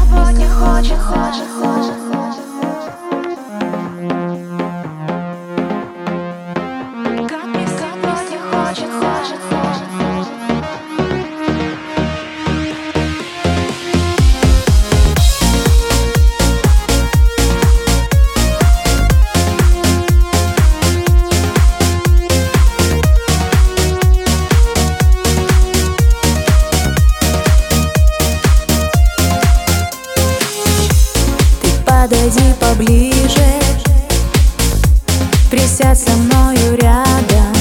сегодня хочет. Как мне сегодня хочет. Подойди поближе, присядь со мною рядом.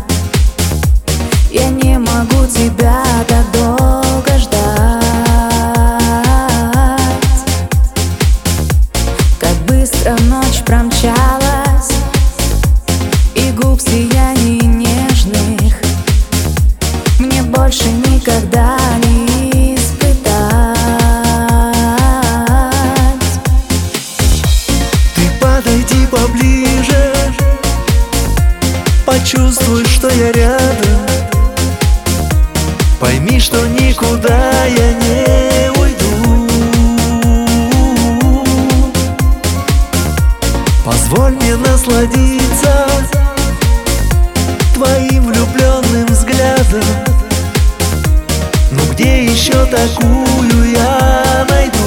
Я не могу тебя так долго ждать. Как быстро ночь промчалась, и губ сияний нежных мне больше никогда не испытать. Подойди поближе, почувствуй, что я рядом. Пойми, что никуда я не уйду. Позволь мне насладиться твоим влюбленным взглядом. Ну где еще такую я найду?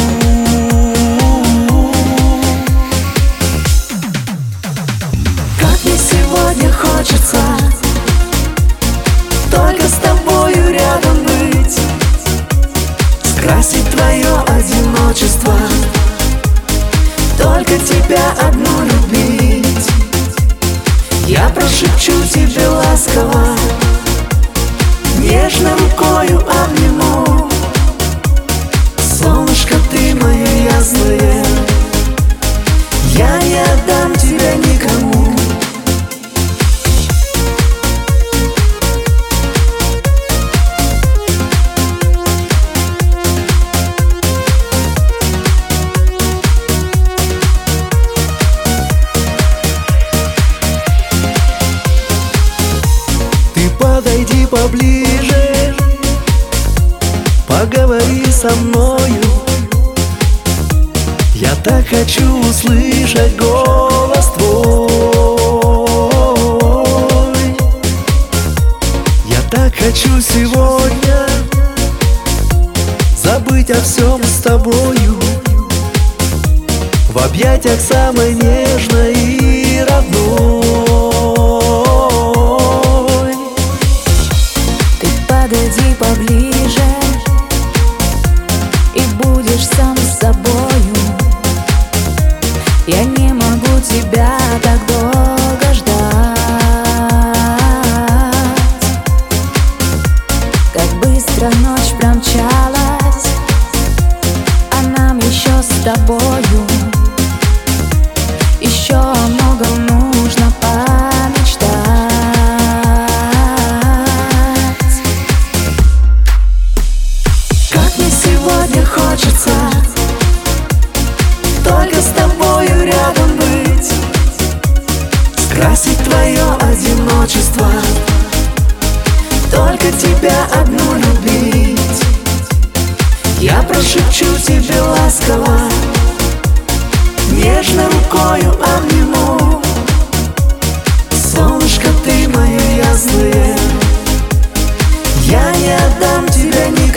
Сегодня хочется только с тобою рядом быть, скрасить твое одиночество, только тебя одну любить. Я прошепчу тебе ласково, нежно рукою обниму. Солнышко, ты мое ясное, я не отдам тебя никому. Подойди поближе, поговори со мною. Я так хочу услышать голос твой. Я так хочу сегодня забыть о всем с тобою, в объятиях самой нежной и родной. Подойди поближе, и будешь сам с собою. Я не могу тебя так долго ждать. Как быстро ночь промчалась, а нам еще с тобою еще о многом нужно помечтать. Сегодня хочется только с тобою рядом быть, скрасить твое одиночество, только тебя одну любить. Я прошепчу тебе ласково, нежно рукою обниму. Солнышко, ты мое ясное, я не отдам тебя никому.